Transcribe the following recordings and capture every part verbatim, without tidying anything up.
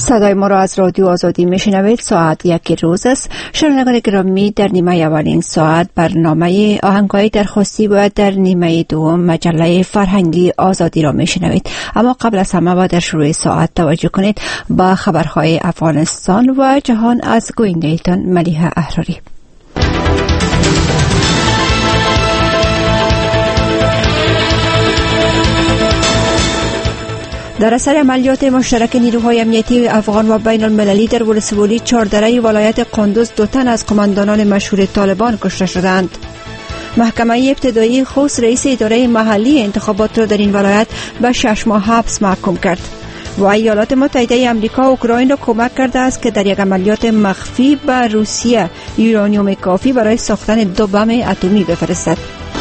صدای ما را از رادیو آزادی میشنوید. ساعت یک روز است. شنوندگان گرامی، در نیمه اولین ساعت برنامه آهنگای درخواستی و در نیمه دوم مجله فرهنگی آزادی را میشنوید. اما قبل از همه و در شروع ساعت توجه کنید با خبرهای افغانستان و جهان از گوینده‌تان ملیحه احراری. در اثر عملیات مشترک نیروهای امنیتی افغان و بین المللی در ولسوالی چهاردره ولایت قندوز دو تن از قماندانان مشهور طالبان کشته شدند. محکمه ابتدایی خوست رئیس اداره محلی انتخابات را در این ولایت به شش ماه حبس محکوم کرد. و ایالات متحده آمریکا اوکراین را کمک کرده است که در یک عملیات مخفی به روسیه یورانیوم کافی برای ساختن دو بم اتمی بفرستد.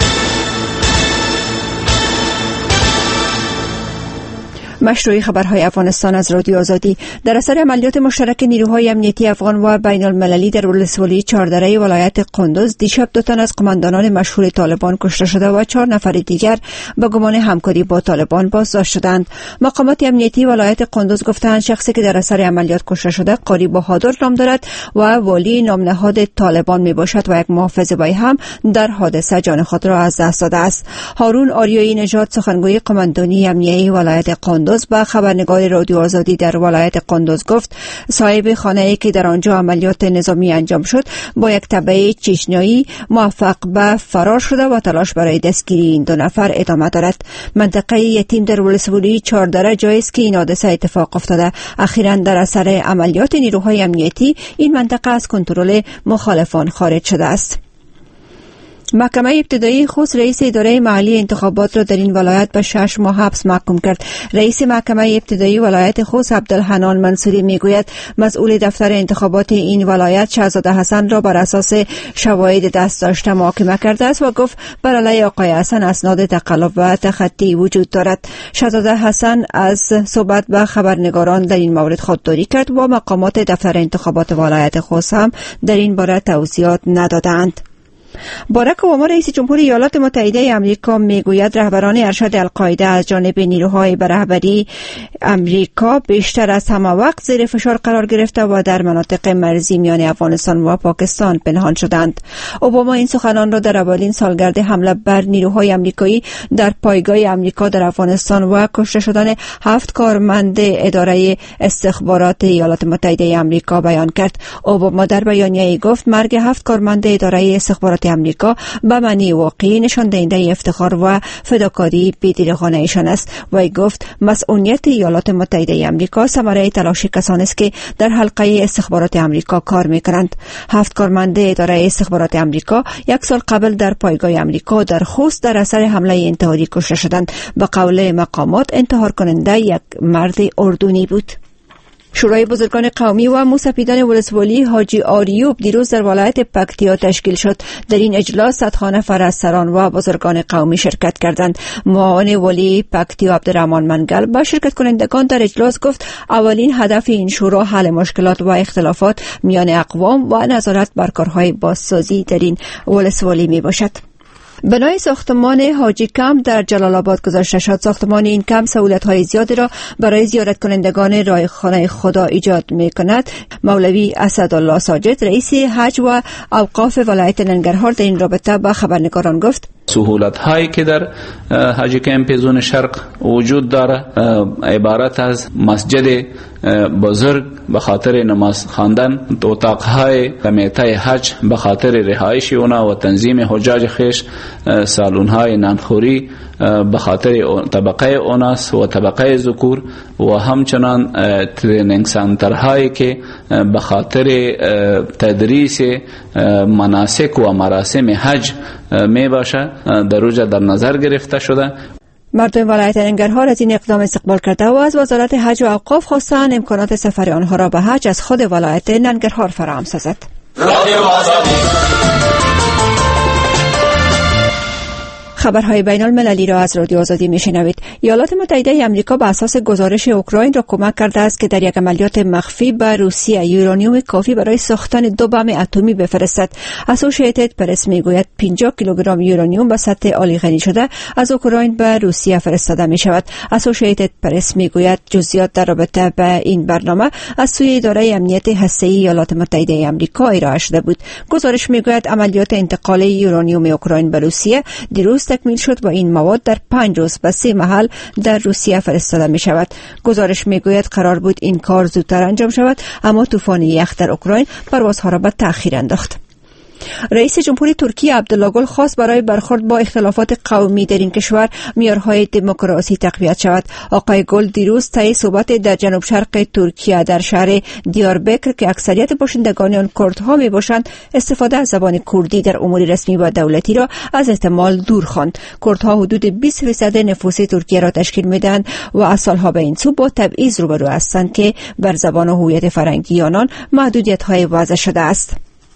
مشروع خبرهای افغانستان از رادیو آزادی. در اثر عملیات مشترک نیروهای امنیتی افغان و بین المللی در ولسوالی چهاردره ولایت قندوز دیشب دو تن از قماندانان مشهور طالبان کشته شده و چهار نفر دیگر به گمان همکاری با طالبان بازداشت شدند. مقامات امنیتی ولایت قندوز گفتند شخصی که در اثر عملیات کشته شده قاری بهادر نام دارد و والی نامنهاد طالبان می باشد و یک محافظ وی هم در حادثه جان خود را از دست داده است. هارون آریایی نژاد سخنگوی قماندانی امنیتی ولایت قندوز با خبرنگار رادیو آزادی در ولایت قندوز گفت صاحب خانه‌ای که در آنجا عملیات نظامی انجام شد با یک تبع چچنیایی موفق به فرار شده و تلاش برای دستگیری این دو نفر ادامه دارد. منطقه یتیم در ولسوالی چهاردره جایی است که این حادثه اتفاق افتاده. اخیراً در اثر عملیات نیروهای امنیتی این منطقه از کنترل مخالفان خارج شده است. محکمه ابتدایی خوست رئیس اداره محلی انتخابات را در این ولایت به شش ماه حبس محکوم کرد. رئیس محکمه ابتدایی ولایت خوست عبدالحنان منصوری میگوید مسئول دفتر انتخابات این ولایت شهزاده حسن را بر اساس شواهد دست داشته محاکمه کرده است و گفت بر علیه آقای حسن اسناد تقلب و تخطی وجود دارد. شهزاده حسن از صحبت با خبرنگاران در این مورد خودداری کرد و مقامات دفتر انتخابات ولایت خوست هم در این باره توضیحات ندادند. باراک اوباما رئیس جمهور ایالات متحده آمریکا میگوید رهبران ارشد القاعده از جانب نیروهای به رهبری آمریکا بیشتر از همه وقت زیر فشار قرار گرفته و در مناطق مرزی میان افغانستان و پاکستان پنهان شدند. اوباما این سخنان را در اولین سالگرد حمله بر نیروهای آمریکایی در پایگاه آمریکا در افغانستان و کشته شدن هفت کارمند اداره استخبارات ایالات متحده آمریکا بیان کرد. اوباما در بیانیه‌ای گفت مرگ هفت کارمند اداره استخبارات امریکا به معنی واقعی نشان دهنده افتخار و فداکاری بی‌دریغانه ایشان است. وی گفت مسئولیت ایالات متحده آمریکا ثمره تلاش کسانی است که در حلقه استخبارات آمریکا کار می‌کنند. هفت کارمند اداره استخبارات آمریکا یک سال قبل در پایگاه آمریکا در خوست در اثر حمله انتحاری کشته شدند. به قول مقامات انتحار کننده یک مرد اردنی بود. شورای بزرگان قومی و موسپیدان ولسوالی حاجی آریوب دیروز در ولایت پکتیا تشکیل شد. در این اجلاس صدها نفر از سران و بزرگان قومی شرکت کردند. معاون ولی پکتیا عبدالرحمن منگل با شرکت کنندگان در اجلاس گفت اولین هدف این شورا حل مشکلات و اختلافات میان اقوام و نظارت بر کارهای بازسازی در این ولسوالی می باشد. بنای ساختمان حاجی کمپ در جلال آباد گذاشته شد. ساختمان این کمپ سهولت‌های زیادی را برای زیارت کنندگان رایخانه خدا ایجاد می‌کند. مولوی اسدالله ساجد رئیس حج و اوقاف ولایت ننگرهار در این رابطه با خبرنگاران گفت سهولت هایی که در حاجی کمپ زون شرق وجود داره عبارت از مسجد بزرگ به خاطر نماز خواندن، اتاق های کمیته حج به خاطر رهایش اونا و تنظیم حجاج خیش، سالن های نانخوری به خاطر طبقه اوناس و طبقه ذکور و همچنان ترینینگ سنتر هایی که به خاطر تدریس مناسک و مراسم حج می باشه در اوجا در نظر گرفته شده. مردم ولایت ننگرهار از این اقدام استقبال کرده و از وزارت حج و اوقاف خواستند امکانات سفر آنها را به حج از خود ولایت ننگرهار فراهم سازد. خبرهای بین المللی را از رادیو آزادی میشنوید. ایالات متحده آمریکا بر اساس گزارش اوکراین را کمک کرده است که در یک عملیات مخفی به روسیه یورانیوم کافی برای ساختن دو بم اتمی بفرستد. اسوسییتد پرس میگوید پنجاه کیلوگرم یورانیوم به سطح عالی غنی شده از اوکراین به روسیه فرستاده می شود. اسوسییتد پرس میگوید جزئیات در رابطه با این برنامه از سوی اداره امنیت هسته‌ای ایالات متحده آمریکا ارائه شده بود. گزارش میگوید عملیات انتقال یورانیوم اوکراین به روسیه دیروز تکمیل شد و این مواد در پنج روز به سه محل در روسیه فرستاده می شود. گزارش میگوید قرار بود این کار زودتر انجام شود، اما طوفان یخ در اوکراین پروازها را به تأخیر انداخت. رئیس جمهوری ترکیه عبدالله گل خواست برای برخورد با اختلافات قومی در این کشور معیارهای دموکراسی تقویت شود. آقای گل دیروز طی صحبت در جنوب شرق ترکیه در شهر دیاربکر که اکثریت باشندگان آن کردها می باشند استفاده از زبان کردی در امور رسمی و دولتی را از احتمال دور خواند. کردها حدود بیست درصد نفوس ترکیه را تشکیل میدهند و از سالها به این سو با تبعیض روبرو هستند که بر زبان و هویت فرهنگی آنان محدودیت‌های وضع شده است.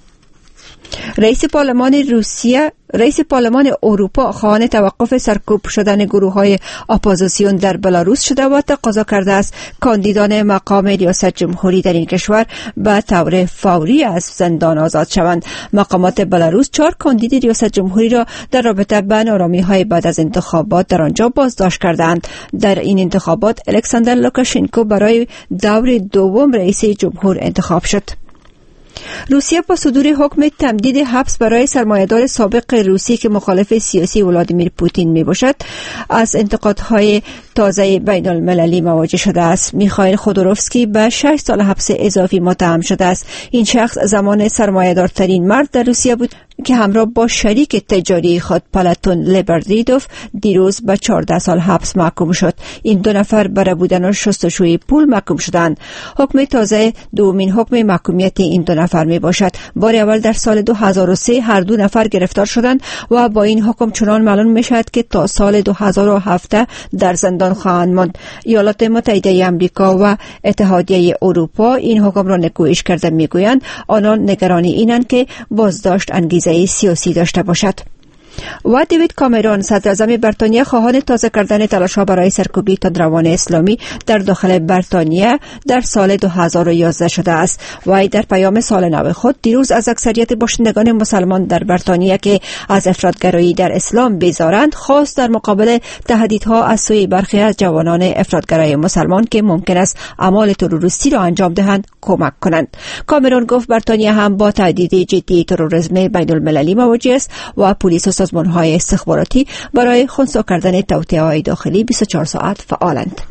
رئیس پارلمان روسیه رئیس پارلمان اروپا خواهان توقف سرکوب شدن گروه‌های اپوزیسیون در بلاروس شده و تقاضا کرده است کاندیدان مقام ریاست جمهوری در این کشور به طور فوری از زندان آزاد شوند. مقامات بلاروس چهار کاندید ریاست جمهوری را در رابطه با نارامی‌های بعد از انتخابات در آنجا بازداشت کردند. در این انتخابات الکساندر لوکاشنکو برای دور دوم رئیس جمهور انتخاب شد. روسیه با صدور حکم تمدید حبس برای سرمایه‌دار سابق روسی که مخالف سیاسی ولادیمیر پوتین میباشد از انتقادهای تازه بین المللی مواجه شده است. میخائیل خودروفسکی به شش سال حبس اضافی متهم شده است. این شخص زمان سرمایه‌دارترین مرد در روسیه بود که همراه با شریک تجاری خود پلاتون لیبردیدوف دیروز به چهارده سال حبس محکوم شد. این دو نفر برای بودن و شستشوی پول محکوم شدند. حکم تازه دومین حکم محکومیت این دو نفر می باشد. بار اول در سال دو هزار و سه هر دو نفر گرفتار شدند و با این حکم چنان معلوم می شود که تا سال دو هزار و هفت در زندان خواهند ماند. ایالات متحده آمریکا و اتحادیه اروپا این حکم را نکوهش کرده میگویند آنان نگرانی اینند که بازداشت انگیزه سیاسی داشته باشد. و دیوید کامرون صدراعظم بریتانیا خواهان تازه کردن تلاش‌ها برای سرکوبی تندروان اسلامی در داخل بریتانیا در سال دو هزار و یازده شده است. و در پیام سال نو خود دیروز از اکثریت باشندگان مسلمان در بریتانیا که از افراطگرایی در اسلام بیزارند خواست در مقابل تهدیدها از سوی برخی از جوانان افراطگرای مسلمان که ممکن است اعمال تروریستی را انجام دهند کمک کنند. کامرون گفت بریتانیا هم با تهدید جدی تروریسم بین المللی مواجه است و پلیس و سازمان‌های استخباراتی برای خنثی کردن توطئه‌های داخلی بیست و چهار ساعت فعالند.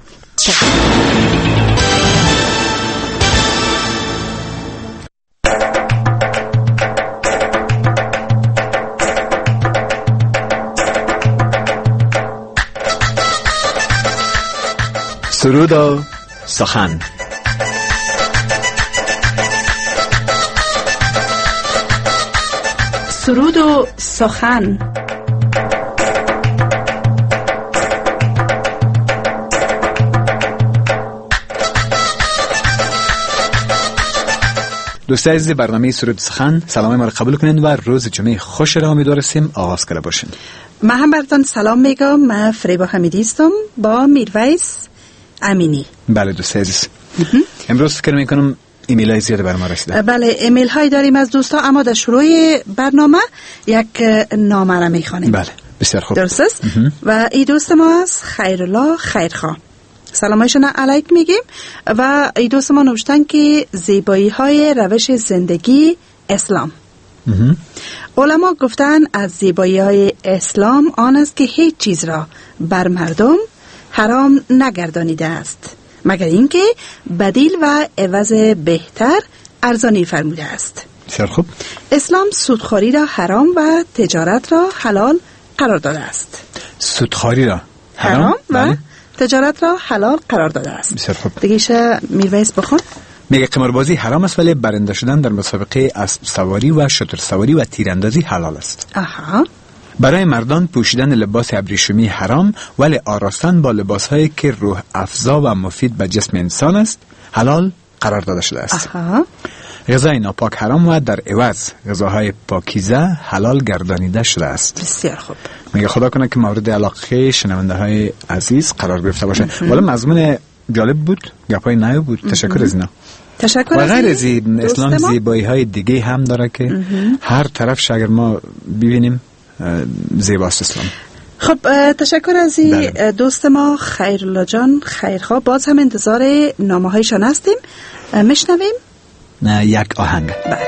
سرود و سخن. سرود و سخن. دوستان عزیز برنامه سرود سخن، سلام ما را قبول کنین و روز جمعه خوش را امیدواریم آغاز کرده باشین. من هم براتون سلام میگم. من فریبا حمیدی هستم با میرویس امینی. بله دوستان عزیز، امروز فکر میکنم ایمیل های زیاده برام رسیده. بله ایمیل های داریم از دوستا، اما در شروع برنامه یک نامه را میخوانیم. بله بسیار خوب، درست است. و این دوست ما از خیرالله خیرخواه سلامایشان علیک میگیم و این دوست ما نوشتن که زیبایی های روش زندگی اسلام. علما گفتن از زیبایی های اسلام آن است که هیچ چیز را بر مردم حرام نگردانیده است مگر اینکه بدیل و عوض بهتر ارزانی فرموده است. بسیار خوب. اسلام سودخوری را حرام و تجارت را حلال قرار داده است. سودخوری را حرام, حرام و بله. تجارت را حلال قرار داده است. بسیار خوب. دیگه میرویس بخون. میگه قماربازی حرام است ولی برنده شدن در مسابقه اسب سواری و شتر سواری و تیراندازی حلال است. آها. برای مردان پوشیدن لباس ابریشمی حرام ولی آراستن با لباسهایی که روح افزا و مفید به جسم انسان است حلال قرار داده شده است. آها. غذای ناپاک حرام و در عوض غذاهای پاکیزه حلال گردانیده شده است. بسیار خوب. میگه خدا کنه که مورد علاقه شنونده های عزیز قرار گرفته باشه. ولی مضمون جالب بود، گپای نو بود. تشکر از اینا. تشکر. و غیر از این اسلام زیبایی های دیگه هم داره که هر طرف شاگر ما ببینیم زیباست اسلام. خب تشکر از این دوست ما خیرالله جان خیرخواه. باز هم انتظار نامه هایشان هستیم. میشنویم نه یک آهنگ. بله.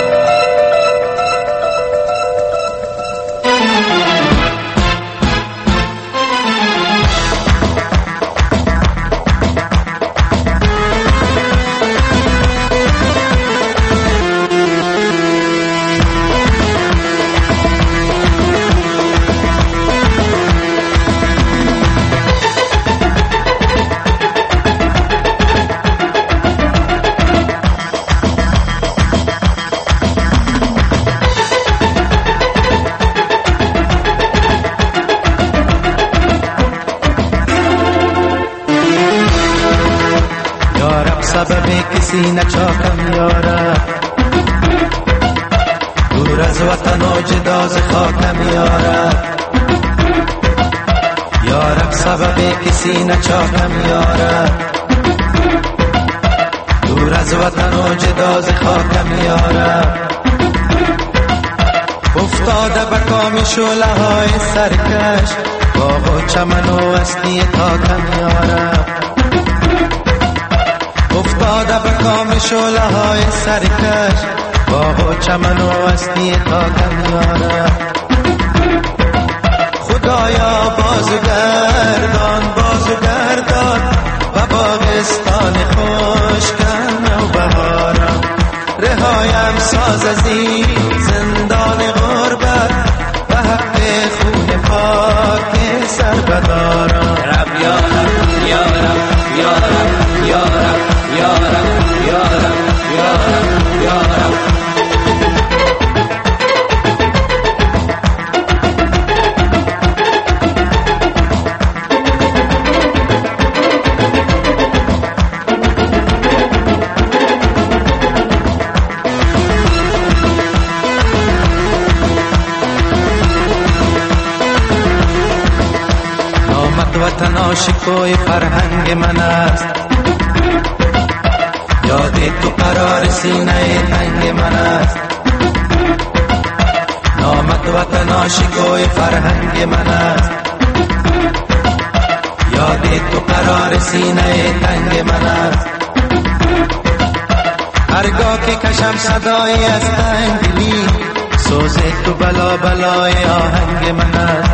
کسی نچاکم یاره دور از وطن و جدا ز خاکم یاره یارب سبب کسی نچاکم یاره دور از وطن و جدا ز خاکم یاره افتاده به کام شعله های سرکش باغ و چمن و استی تاکم یاره افتاده به کام شعله های سرکش باغ و چمن و استی تاکم یاره خدایا بازو گردان بازو گردان و باغستان خوشکن و بهارم رهایم ساز از این زندان غربت و حق خون پاک سر بدارم رب یارم یارم یارم یارم یارم یارم یارم یارم نامت وطن عاشقوی فرهنگ من است یاد تو قرار سینه تنگ من است نامت وطن عاشقوی فرهنگ من است یاد تو قرار سینه تنگ من است هرگاه که کشم صدای از تنگلی سوز تو بلا بلای آهنگ من است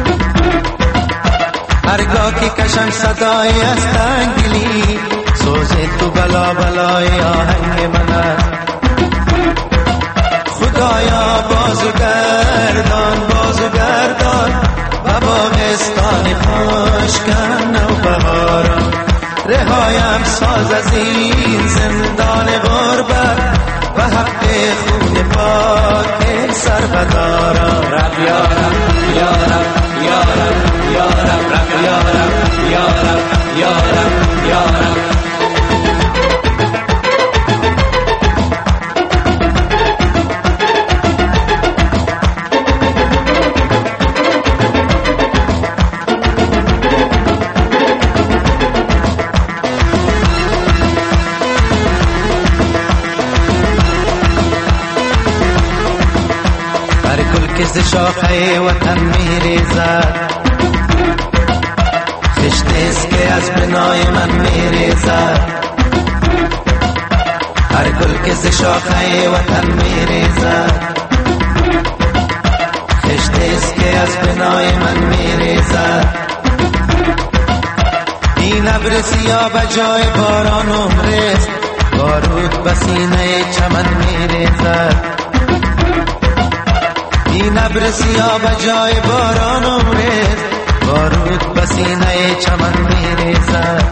هرگاه که کشم صدای از تنگلی سوز تو بلا بلای آهنگ من است خدایا بازو گردان بازو گردان و باغستان خوشکن و بهارم رهایم ساز از این زندان غربت و حق خون پاک سر بدارم رب یارم یارم یارم یارم رب یارم یارم یارم یارم ز شاخه وطن میریزد خشت است که از بنای من میریزد هر گل که ز شاخه وطن میریزد خشت است که از بنای من میریزد این ابر سیاه به جای باران عمرست بارود به سینه چمن میریزد این ابر سیاه به جای باران عمرست بارود به سینه چمن میریزد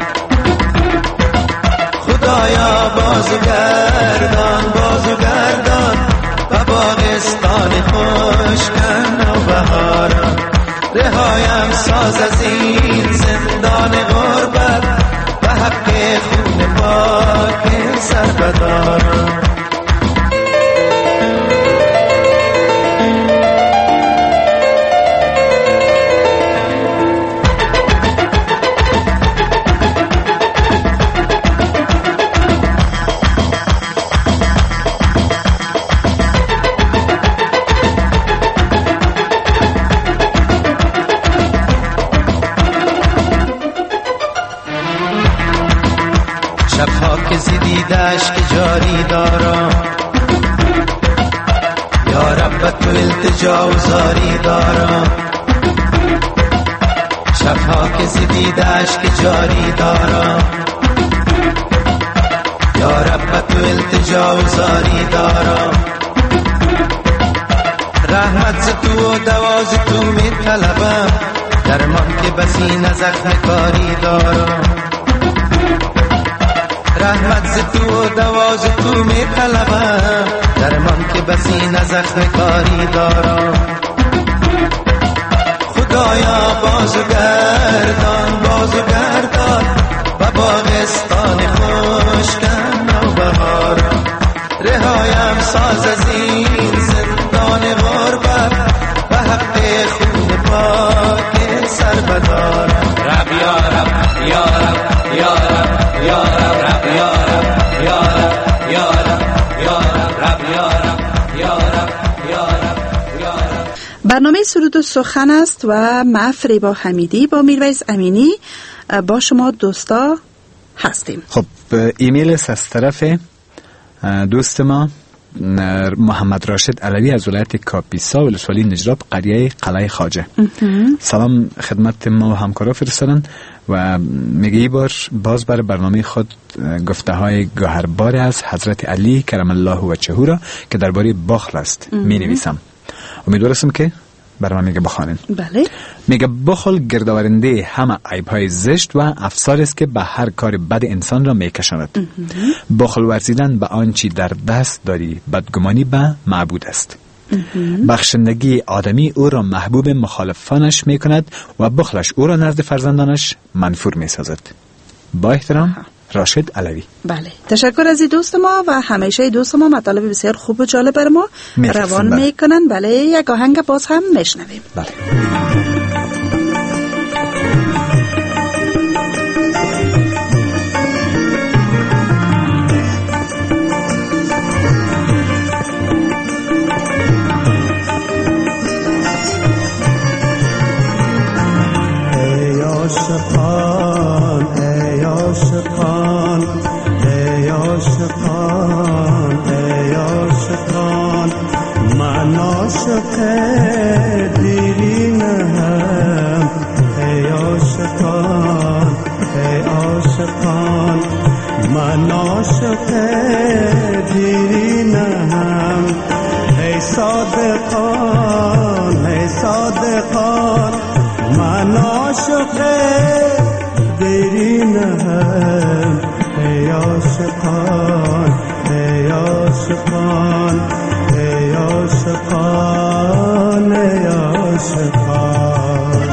خدایا بازو گردان بازو گردان و باغستان خوشکن و بهارم رهایم ساز از این زندان غربت و حق خون پاک سر بدارم اشک جاری دارم، یا رب تو التجا و زاری دارم. شبها که زدید اشک جاری دارم، یا رب تو التجا و زاری دارم. رحمت ز تو و دواز تو می طلبم، درمان که بسی نزخم کاری دارم. رحمت ز تو و دواز تو می طلبم، درمان که بسی نزخم کاری دارم. خدایا بازو گردان بازو گردان و باغستان خوشکن و بهارم. رهایم ساز از این زندان غربت و حق خون پاک سر بدارم. رب یا رب یا رب یا رب یا رب رب یا رب یا رب یا رب یا رب رب یا رب یا رب یا رب یا رب. برنامه سرود و سخن است و ما فریبا حمیدی با میرویس امینی با شما دوستا هستیم. خب ایمیل از طرف دوست ما محمد راشد علوی از ولایت کاپیسا ولسوالی نجراب قریه قلعه خواجه. سلام خدمت ما و همکارا فرستادن و میگه ای بار باز بر برنامه خود گفته های گوهربار از حضرت علی کرم الله وجهه را که درباره بخل است می نویسم. امیدوارم که برام میگه بخوانین. بله. میگه بخل گردآورنده همه عیب‌های زشت و افسار است که به هر کار بد انسان را میکشاند. بخل ورزیدن به آنچه در دست داری بدگمانی به معبود است. بخشندگی آدمی او را محبوب مخالفانش میکند و بخلش او را نزد فرزندانش منفور میسازد. با احترام راشد علوی. بله، تشکر از دوست ما و همیشه دوست ما مطالب بسیار خوب و جالب بر ما روان میکنن. بله، یک آهنگ باز هم میشنویم. بله. ای عاشقان ای عاشقان ای عاشقان ای عاشقان من عاشق دیرینم. ای عاشقان ای عاشقان من عاشق دیرینم. ای صادقان ای صادقان من عاشق دیرینم. ای عاشقان ای عاشقان ای عاشقان ای عاشقان.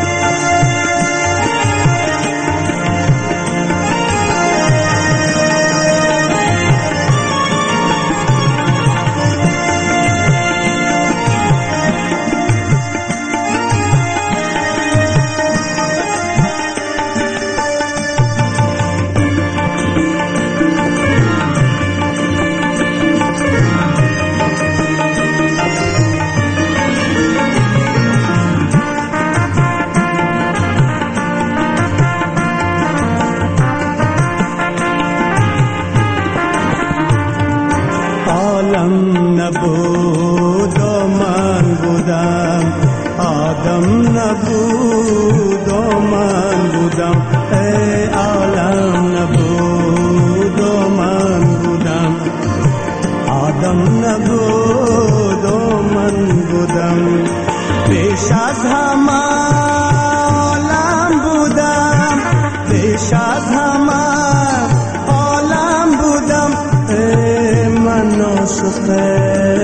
نبود و من بودم، آدم نبود و من بودم. ای عالم نبود و من بودم، آدم نبود و من بودم. پیش از همه عالم بودم، پیش از همه عالم بودم. ای من عاشق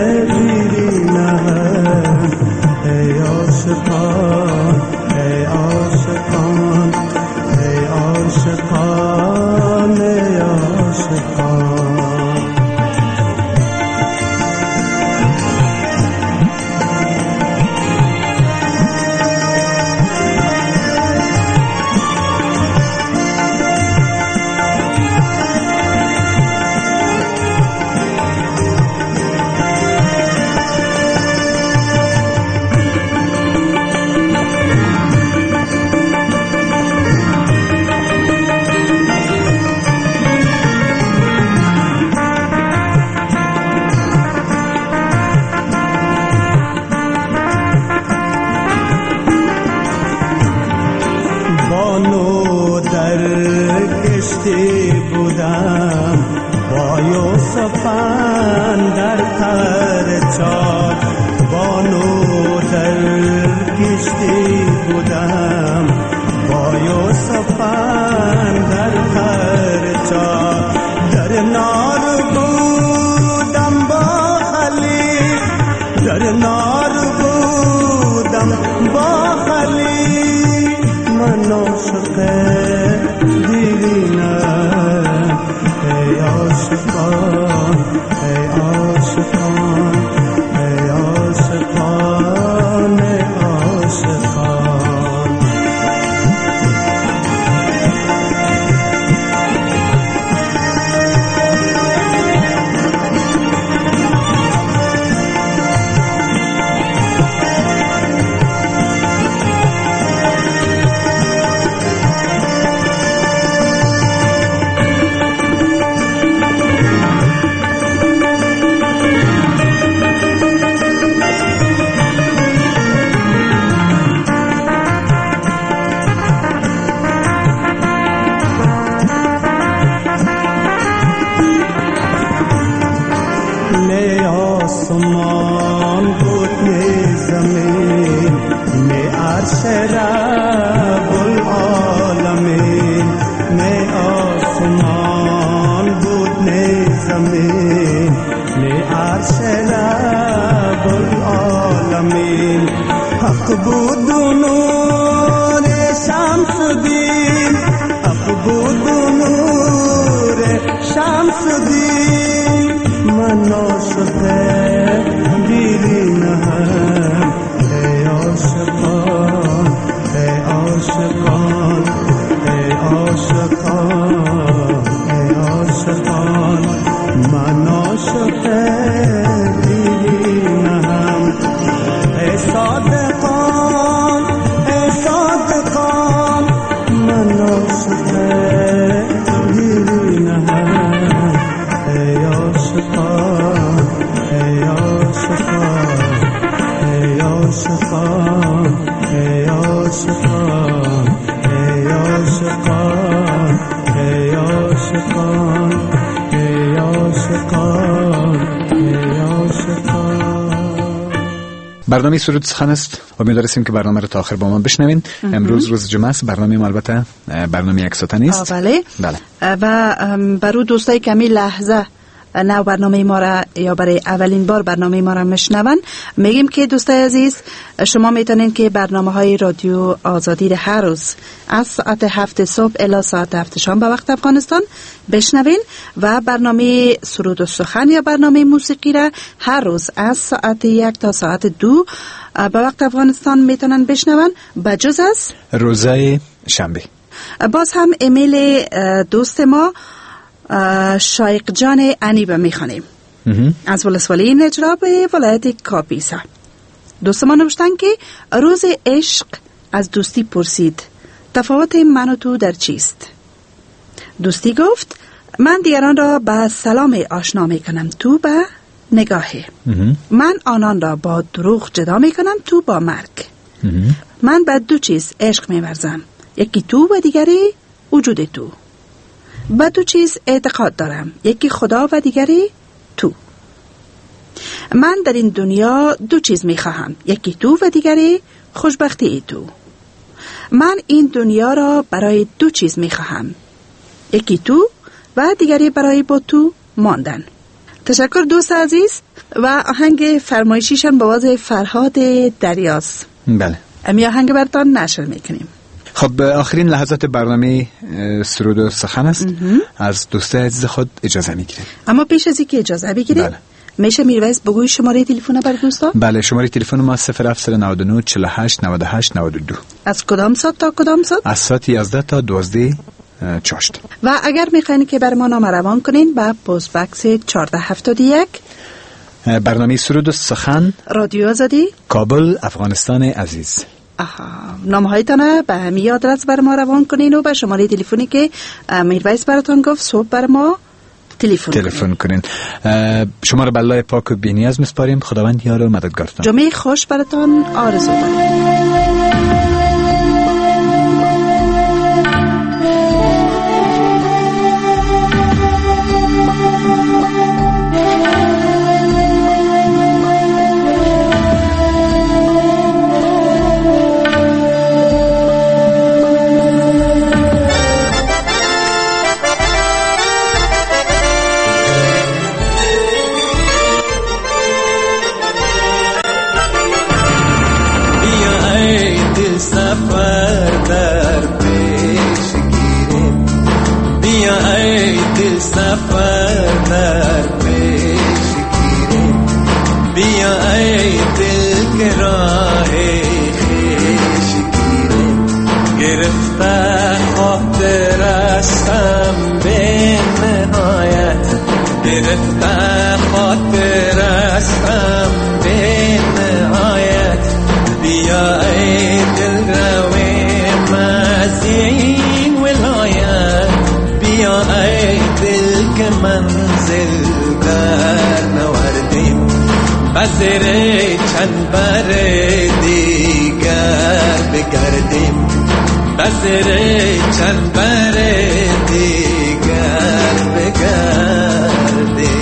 دیرینم. ای عاشقان ای عاشقان ای عاشقان ای عاشقان. یوسفان در خرچات بانو در کشتی بودم با یوسفان در خرچات در نار بودم با خلیل در نار بودم با خلیل من عاشق دیرینم ای عاشقان ای عاشقان ای عاشقان ای عاشقان برنامه سرود سخن است. امیدواریم که برنامه رو تا آخر با ما بشنوین. امروز روز جمعه است. برنامه ما البته برنامه یک ساعته است. بله. بله. و برای دوستای کمی لحظه نو برنامه ما را یا برای اولین بار برنامه ما را میشنون میگیم که دوستای عزیز شما میتونین که برنامه های رادیو آزادی را هر روز از ساعت هفت صبح الی ساعت هفت شام به وقت افغانستان بشنوین و برنامه سرود و سخن یا برنامه موسیقی را هر روز از ساعت یک تا ساعت دو به وقت افغانستان میتونن بشنون بجز از روزای شنبه. باز هم ایمیل دوست ما شایق جان انیبه میخوانیم از ولسوالی نجراب ولایت کاپیسا. دوست ما نوشتن که روز عشق از دوستی پرسید تفاوت من و تو در چیست؟ دوستی گفت من دیگران را با سلام آشنا میکنم تو با نگاهی، من آنان را با دروغ جدا میکنم تو با مرگ. من به دو چیز عشق میورزم، یکی تو و دیگری وجود تو. به دو چیز اعتقاد دارم، یکی خدا و دیگری تو. من در این دنیا دو چیز میخواهم، یکی تو و دیگری خوشبختی تو. من این دنیا را برای دو چیز میخواهم، یکی تو و دیگری برای با تو ماندن. تشکر دوست عزیز. و آهنگ فرمایشیشان با آواز فرهاد دریاست. بله. امی آهنگ براتون نشر میکنیم. خب آخرین لحظات برنامه سرود و سخن است. از دوست عزیز خود اجازه میگیریم. اما پیش از اینکه اجازه بگیریم بله. میشه میرویس بگوی شماره تلفن بر دوستا؟ بله، شماره تلفن ما صفر هفت نه نه چهل و هشت نود و هشت نود و دو. از کدام ساعت تا کدام ساعت؟ از ساعت یازده تا دوازده چاشت. و اگر میخواین که بر ما نامه روان کنین با پست بکس چهارده هفتاد و یک برنامه سرود و سخن رادیو آزادی کابل افغانستان عزیز. آها، نامه هایتان به همین آدرس بر ما روان کنین و به شماره تلفنی که میرویس براتون گفت صبح بر ما تلفن تلفن کنین. شما را به الله پاک و بی‌نیاز میسپاریم. خداوند یار و مددگارتان. جمعه خوش براتون آرزو دارم. گرفته خاطر هستم به نهایت. بیا ای دل رویم از این ولایت، بیا ای دل که منزل در نوردیم، بزر چند بر دیگر بگردیم، بزر چند بر دیگر بگردیم.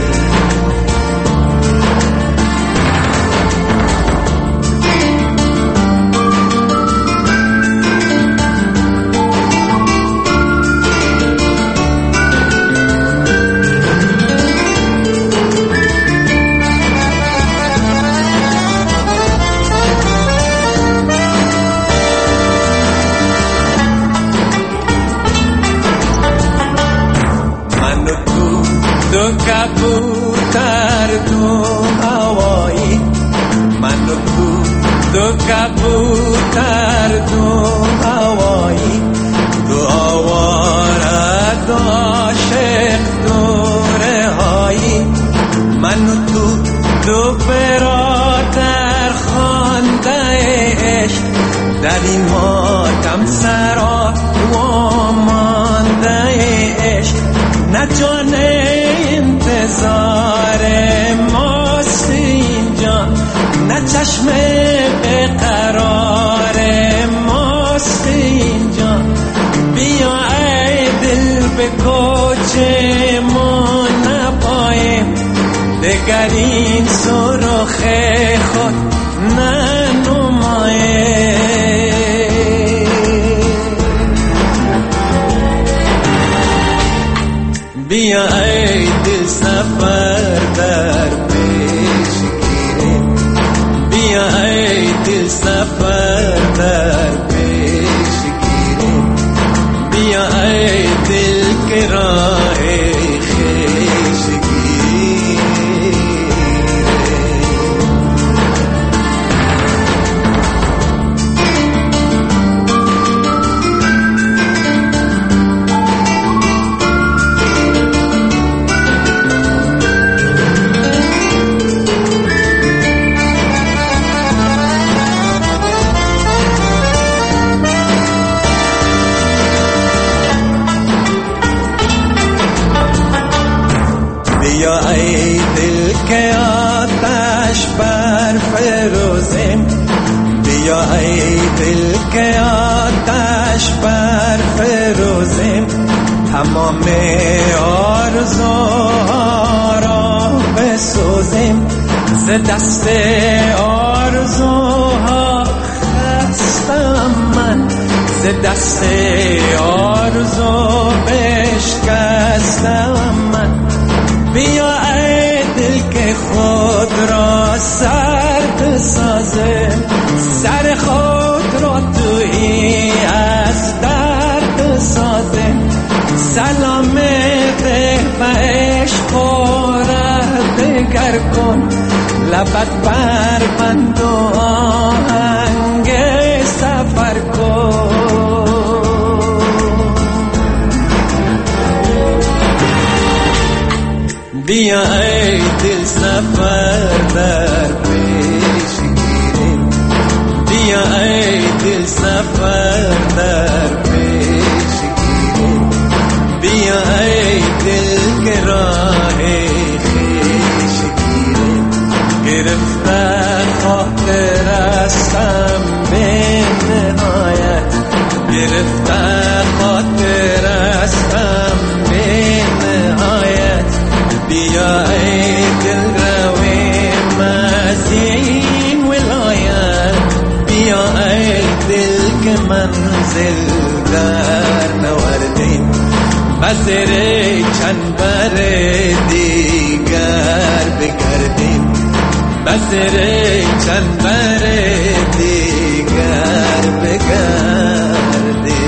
دو کبوتر دو هوایی، من و تو دو کبوتر دو هوایی، دو آواره دو عاشق دو رهایی، من و تو دو برادر خوانده عشق، در این ماتم سرا و مانده عشق، نه جانه انتظار ماست اینجا، نه چشم به قرار ماست اینجا. بیا ای دل به کوچه ما نپاییم، دگر این سرخ خود ننماییم. بیا ای دل سفر در پیش گیریم، بیا ای دل سفر در پیش گیریم، بیا ای دل که راه خویش گیریم. بیا ای دل که آتش بر فروزیم، بیا ای دل که آتش بر فروزیم، تمام آرزوها را بسوزیم، ز دست آرزوها خستم من، ز دست آرزو بشکستم من. بیا ای دل که خود را سرد سازه، سر خود را تویی از درد سازه، سلام ده و عشق و دگر کن، لبت بر بند و آهنگ سفر کن. بیا ای دل سفر در پیش گیریم، بیا ای دل سفر در پیش گیریم، بیا ای دل که راه خویش گیریم. گرفته خاطر هستم به نهایت، گرفته خاطر هستم به نهایت. بیا ای دل رویم از این ولایت، بیا ای دل که منزل در نوردیم، بزر چند بر دیگر بگردیم، بزر چند بر دیگر بگردیم.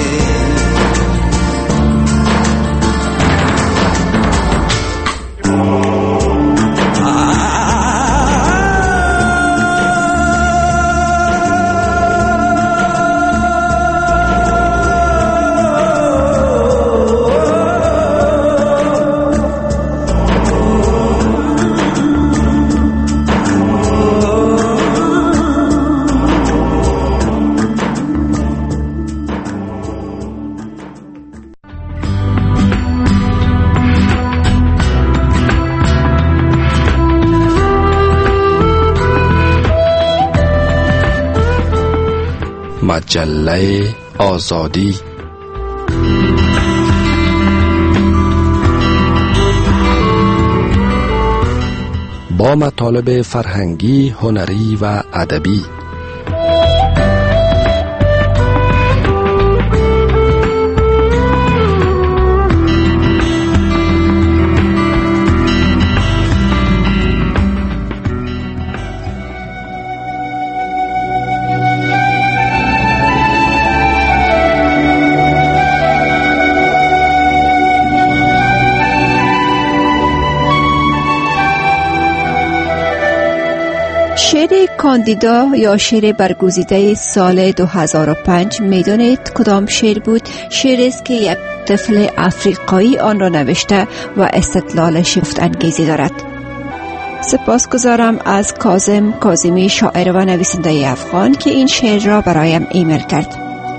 مجله آزادی. با مطالب فرهنگی، هنری و ادبی. شعر کاندیدا یا شعر برگزیده سال دو هزار و پنج میدانید کدام شعر بود؟ شعری است که یک طفل افریقایی آن را نوشته و استدلال شگفت انگیزی دارد. سپاسگزارم از کاظم کاظمی، شاعر و نویسنده افغان که این شعر را برایم ایمیل کرد.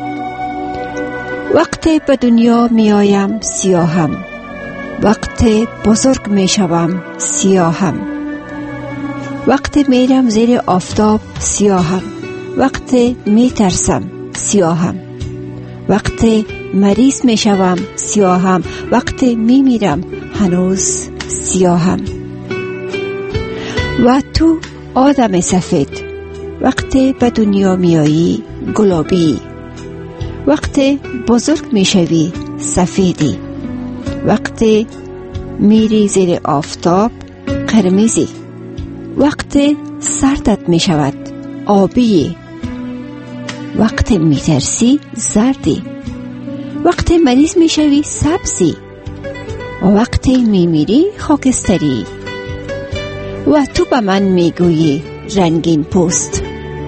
وقتی به دنیا می آیم سیاهم، وقتی بزرگ می شوم سیاهم، وقتی میرم زیر آفتاب سیاهم، وقتی میترسم سیاهم، وقتی مریض میشوم سیاهم، وقتی میمیرم هنوز سیاهم. و تو آدم سفید، وقتی به دنیا میایی گلابی، وقتی بزرگ میشوی سفیدی، وقتی میری زیر آفتاب قرمزی، وقتی سردت می شود آبی، وقتی می ترسی زردی، وقتی مریض می شوی سبزی، و وقتی می میری خاکستری، و تو به من می گویی رنگین پوست.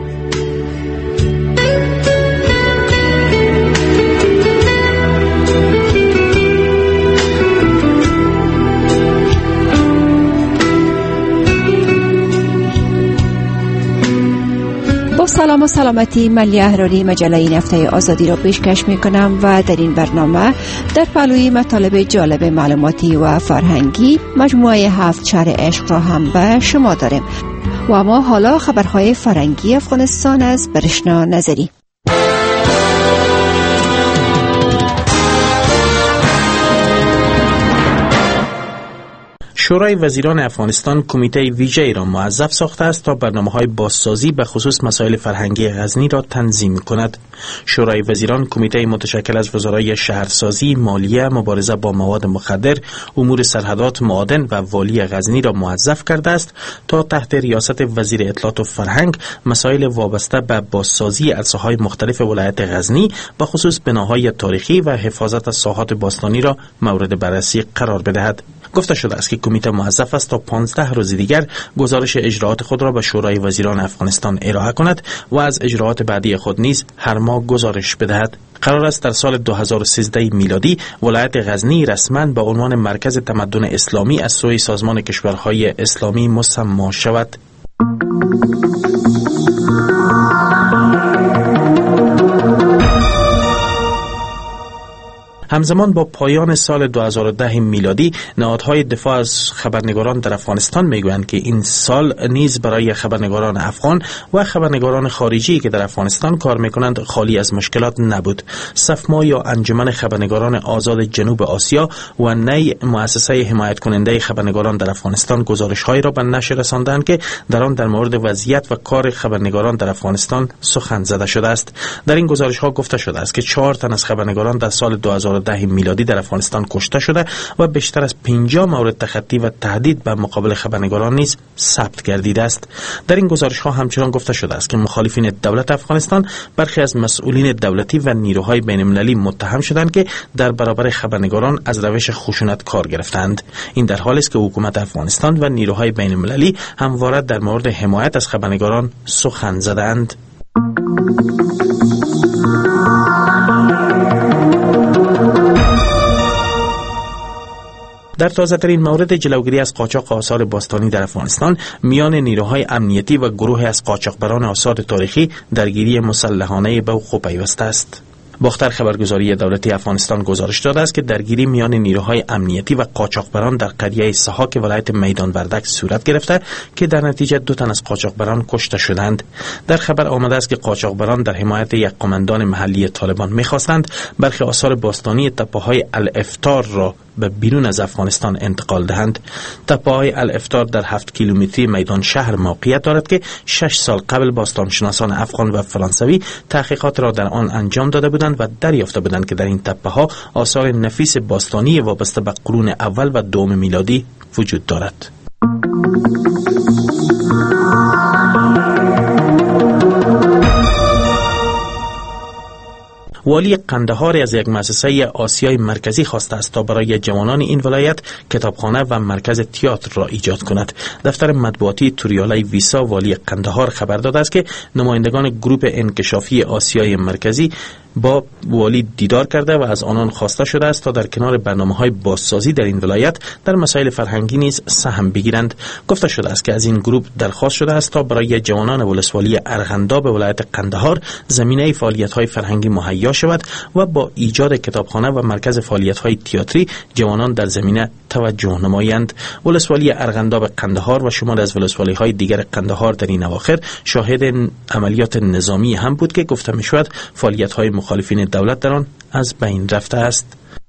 سلام و سلامتی، ملی احراری مجله این هفته آزادی را پیشکش می کنم و در این برنامه در پهلوی مطالب جالب معلوماتی و فرهنگی مجموعه هفت شهر عشق را هم به شما داریم. و اما حالا خبرهای فرهنگی افغانستان از برشنا نظری. شورای وزیران افغانستان کمیته ویژه‌ای را موظف ساخته است تا برنامه‌های بازسازی به خصوص مسائل فرهنگی غزنی را تنظیم کند. شورای وزیران کمیته متشکل از وزرای شهرسازی، مالیه، مبارزه با مواد مخدر، امور سرحدات، معادن و والی غزنی را موظف کرده است تا تحت ریاست وزیر اطلاعات و فرهنگ مسائل وابسته به بازسازی عرصه‌های مختلف ولایت غزنی به خصوص بناهای تاریخی و حفاظت از ساحات باستانی را مورد بررسی قرار بدهد. گفته شده است که کمیته موظف است تا پانزده روز دیگر گزارش اجراات خود را به شورای وزیران افغانستان ارائه کند و از اجراات بعدی خود نیز هر ماه گزارش بدهد. قرار است در سال دو هزار و سیزده میلادی ولایت غزنی رسما به عنوان مرکز تمدن اسلامی از سوی سازمان کشورهای اسلامی مسمی شود. همزمان با پایان سال دو هزار و ده میلادی نهادهای دفاع از خبرنگاران در افغانستان میگویند که این سال نیز برای خبرنگاران افغان و خبرنگاران خارجی که در افغانستان کار میکنند خالی از مشکلات نبود. سفما یا انجمن خبرنگاران آزاد جنوب آسیا و نی مؤسسه حمایت کننده خبرنگاران در افغانستان گزارش‌هایی را به نشر رساندند که در آن در مورد وضعیت و کار خبرنگاران در افغانستان سخن زده شده است. در این گزارش‌ها گفته شده است که چهار تن از خبرنگاران در سال دو هزار و ده میلادی در افغانستان کشته شده و بیشتر از پنجاه مورد تخطی و تهدید به مقابل خبرنگاران نیز ثبت گردیده است. در این گزارش‌ها همچنان گفته شده است که مخالفین دولت افغانستان برخی از مسئولین دولتی و نیروهای بین‌المللی متهم شدند که در برابر خبرنگاران از روش خشونت کار گرفتند. این در حالی است که حکومت افغانستان و نیروهای بین‌المللی همواره در مورد حمایت از خبرنگاران سخن زدند. در تازه‌ترین مورد جلوگیری از قاچاق آثار باستانی در افغانستان میان نیروهای امنیتی و گروه از قاچاقبران آثار تاریخی درگیری مسلحانه به وقوع پیوسته است. باختر خبرگزاری دولتی افغانستان گزارش داده است که درگیری میان نیروهای امنیتی و قاچاقبران در قریه سحاک ولایت میدان وردک صورت گرفته که در نتیجه دو تن از قاچاقبران کشته شدند. در خبر آمده است که قاچاقبران در حمایت یک قماندان محلی طالبان می‌خواستند برخی آثار باستانی تپه‌های الافطار را به بیرون از افغانستان انتقال دهند. تپه‌های الافطار در هفت کیلومتری میدان شهر موقعیت دارد که شش سال قبل باستانشناسان افغان و فرانسوی تحقیقات را در آن انجام داده بودند و دریافته بودند که در این تپه‌ها آثار نفیس باستانی وابسته به قرون اول و دوم میلادی وجود دارد. والی قندهار از یک مؤسسه آسیای مرکزی خواسته است تا برای جوانان این ولایت کتابخانه و مرکز تئاتر را ایجاد کند. دفتر مطبوعاتی توریالی ویسا والی قندهار خبر داده است که نمایندگان گروه انکشافی آسیای مرکزی با والی دیدار کرده و از آنان خواسته شده است تا در کنار برنامه‌های بازسازی در این ولایت در مسائل فرهنگی نیز سهم بگیرند. گفته شده است که از این گروه درخواست شده است تا برای جوانان ولسوالی ارغنداب ولایت قندهار زمینه فعالیت‌های فرهنگی مهیا شود و با ایجاد کتابخانه و مرکز فعالیت‌های تئاتری جوانان در زمینه توجه نمایند. ولسوالی ارغنداب قندهار و شمار از ولسوالی‌های دیگر قندهار در این اواخر شاهد عملیات نظامی هم بود که گفته می‌شود فعالیت‌های مخالفین دولت در آن از بین رفته است.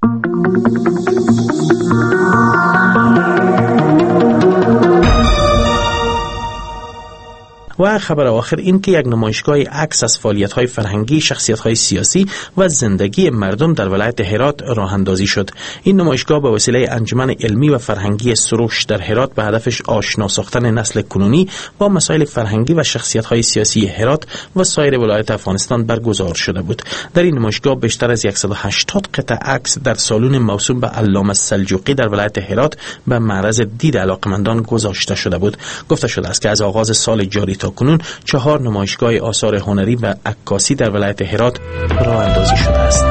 و خبر آخر این که یک نمایشگاه عکس از فعالیت‌های فرهنگی، شخصیت‌های سیاسی و زندگی مردم در ولایت هرات راه اندازی شد. این نمایشگاه به وسیله انجمن علمی و فرهنگی سروش در هرات به هدفش آشنا ساختن نسل کنونی با مسائل فرهنگی و شخصیت‌های سیاسی هرات و سایر ولایت افغانستان برگزار شده بود. در این نمایشگاه بیشتر از صد و هشتاد قطعه عکس در سالن موسوم به علامه سلجوقی در ولایت هرات به معرض دید علاقمندان گذاشته شده بود. گفته شده است که از آغاز سال جاری تا کنون چهار نمایشگاه آثار هنری و عکاسی در ولایت هرات راه اندازی شده است.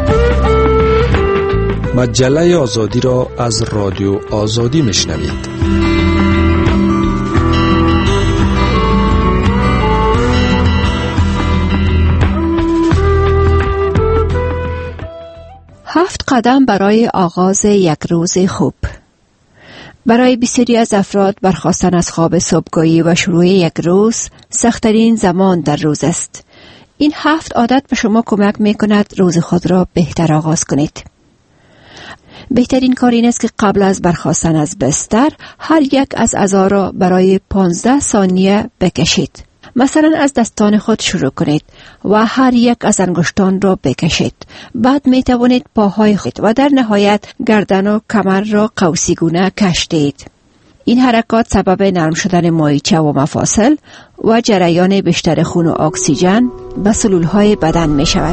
مجله آزادی را از رادیو آزادی میشنوید. هفت قدم برای آغاز یک روز خوب. برای بسیاری از افراد برخاستن از خواب صبحگاهی و شروع یک روز سخت‌ترین زمان در روز است. این هفت عادت به شما کمک می‌کند روز خود را بهتر آغاز کنید. بهترین کار این است که قبل از برخاستن از بستر هر یک از اعضا را برای پانزده ثانیه بکشید. مثلا از دستان خود شروع کنید و هر یک از انگشتان را بکشید. بعد می توانید پاهای خود و در نهایت گردن و کمر را قوسیگونه کش دهید. این حرکات سبب نرم شدن مایچه و مفاصل و جریان بیشتر خون و اکسیژن به سلولهای بدن می شود.